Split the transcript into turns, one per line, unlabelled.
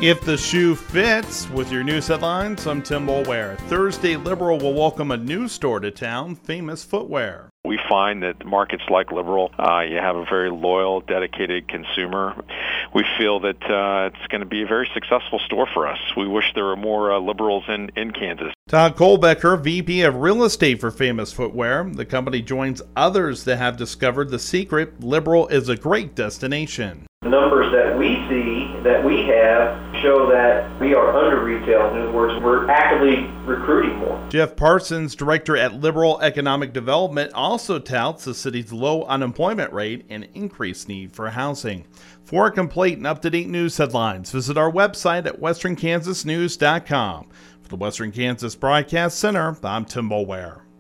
If the shoe fits, with your news headlines, I'm Tim Boulware. Thursday, Liberal will welcome a new store to town, Famous Footwear.
We find that markets like Liberal, you have a very loyal, dedicated consumer. We feel that it's going to be a very successful store for us. We wish there were more Liberals in Kansas.
Todd Kohlbecker, VP of Real Estate for Famous Footwear. The company joins others that have discovered the secret. Liberal is a great destination.
The numbers that we see, that we have, show that we are under retailed. In other words, we're actively recruiting more.
Jeff Parsons, director at Liberal Economic Development, also touts the city's low unemployment rate and increased need for housing. For complete and up-to-date news headlines, visit our website at westernkansasnews.com. For the Western Kansas Broadcast Center, I'm Tim Boulware.